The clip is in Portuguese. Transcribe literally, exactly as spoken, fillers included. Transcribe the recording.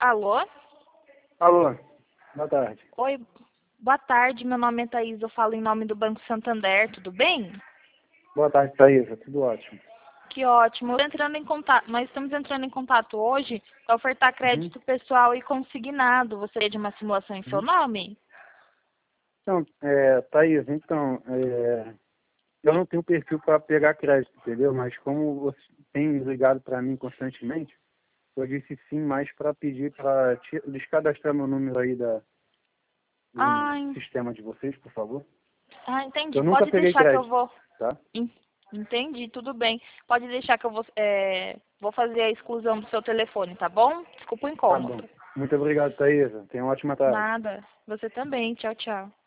Alô? Alô, boa tarde. Oi, boa tarde. Meu nome é Thaís. Eu falo em nome do Banco Santander. Tudo bem? Boa tarde, Thaisa. Tudo ótimo. Que ótimo. Eu entrando em contato, nós estamos entrando em contato hoje para ofertar Uhum, crédito pessoal e consignado. Você é de uma simulação em seu uhum. nome? Então, é, Thaís, então, é, eu não tenho perfil para pegar crédito, entendeu? Mas como você tem ligado para mim constantemente, eu disse sim mais para pedir para descadastrar meu número aí da, do Ah, en- sistema de vocês, por favor. ah, entendi. Eu nunca Pode peguei deixar que eu crédito, vou. tá? en- Entendi, tudo bem. Pode deixar que eu vou, é, vou fazer a exclusão do seu telefone, tá bom? Desculpa o Tá bom. incômodo. Muito obrigado, Thaisa. Tenha uma ótima tarde. Nada. Você também. Tchau, tchau.